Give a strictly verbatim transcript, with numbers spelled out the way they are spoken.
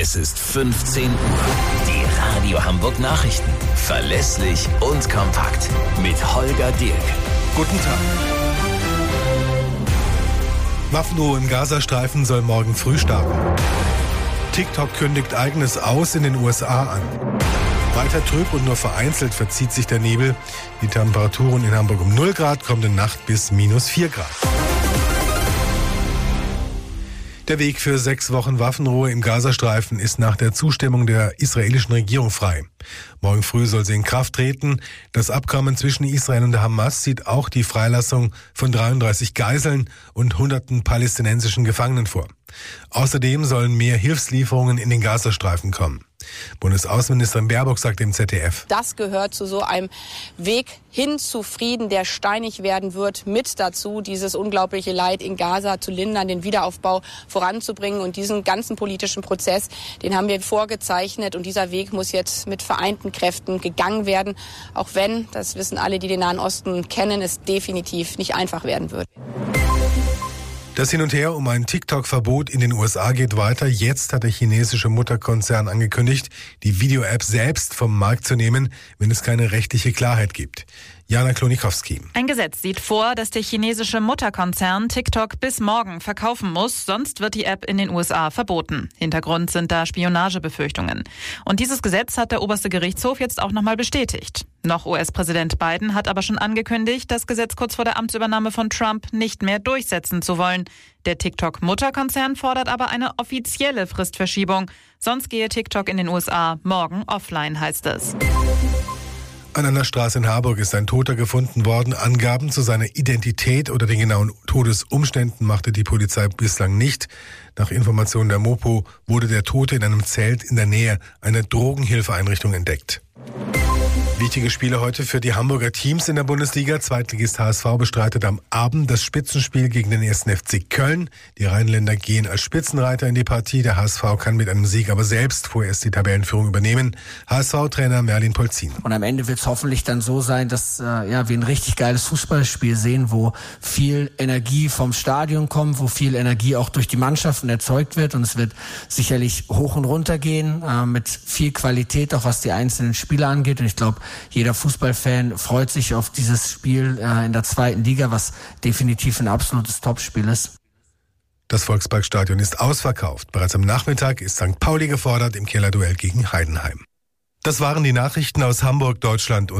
Es ist fünfzehn Uhr. Die Radio Hamburg Nachrichten. Verlässlich und kompakt. Mit Holger Dirk. Guten Tag. Waffenruhe im Gazastreifen soll morgen früh starten. TikTok kündigt eigenes Aus in den U S A an. Weiter trüb und nur vereinzelt verzieht sich der Nebel. Die Temperaturen in Hamburg um null Grad, kommende Nacht bis minus vier Grad. Der Weg für sechs Wochen Waffenruhe im Gazastreifen ist nach der Zustimmung der israelischen Regierung frei. Morgen früh soll sie in Kraft treten. Das Abkommen zwischen Israel und der Hamas sieht auch die Freilassung von dreiunddreißig Geiseln und hunderten palästinensischen Gefangenen vor. Außerdem sollen mehr Hilfslieferungen in den Gazastreifen kommen. Bundesaußenministerin Baerbock sagt im Z D F: Das gehört zu so einem Weg hin zu Frieden, der steinig werden wird, mit dazu, dieses unglaubliche Leid in Gaza zu lindern, den Wiederaufbau voranzubringen. Und diesen ganzen politischen Prozess, den haben wir vorgezeichnet. Und dieser Weg muss jetzt mit vereinten Kräften gegangen werden. Auch wenn, das wissen alle, die den Nahen Osten kennen, es definitiv nicht einfach werden wird. Das Hin und Her um ein TikTok-Verbot in den U S A geht weiter. Jetzt hat der chinesische Mutterkonzern angekündigt, die Video-App selbst vom Markt zu nehmen, wenn es keine rechtliche Klarheit gibt. Jana Klonikowski. Ein Gesetz sieht vor, dass der chinesische Mutterkonzern TikTok bis morgen verkaufen muss, sonst wird die App in den U S A verboten. Hintergrund sind da Spionagebefürchtungen. Und dieses Gesetz hat der oberste Gerichtshof jetzt auch nochmal bestätigt. Noch U S-Präsident Biden hat aber schon angekündigt, das Gesetz kurz vor der Amtsübernahme von Trump nicht mehr durchsetzen zu wollen. Der TikTok-Mutterkonzern fordert aber eine offizielle Fristverschiebung. Sonst gehe TikTok in den U S A morgen offline, heißt es. An einer Straße in Harburg ist ein Toter gefunden worden. Angaben zu seiner Identität oder den genauen Todesumständen machte die Polizei bislang nicht. Nach Informationen der Mopo wurde der Tote in einem Zelt in der Nähe einer Drogenhilfeeinrichtung entdeckt. Wichtige Spiele heute für die Hamburger Teams in der Bundesliga. Zweitligist H S V bestreitet am Abend das Spitzenspiel gegen den ersten F C Köln. Die Rheinländer gehen als Spitzenreiter in die Partie. Der H S V kann mit einem Sieg aber selbst vorerst die Tabellenführung übernehmen. H S V-Trainer Merlin Polzin. Und am Ende wird es hoffentlich dann so sein, dass äh, ja, wir ein richtig geiles Fußballspiel sehen, wo viel Energie vom Stadion kommt, wo viel Energie auch durch die Mannschaften erzeugt wird. Und es wird sicherlich hoch und runter gehen, äh, mit viel Qualität, auch was die einzelnen Spieler angeht. Und ich glaube, jeder Fußballfan freut sich auf dieses Spiel äh, in der zweiten Liga, was definitiv ein absolutes Topspiel ist. Das Volksparkstadion ist ausverkauft. Bereits am Nachmittag ist Sankt Pauli gefordert im Kellerduell gegen Heidenheim. Das waren die Nachrichten aus Hamburg, Deutschland und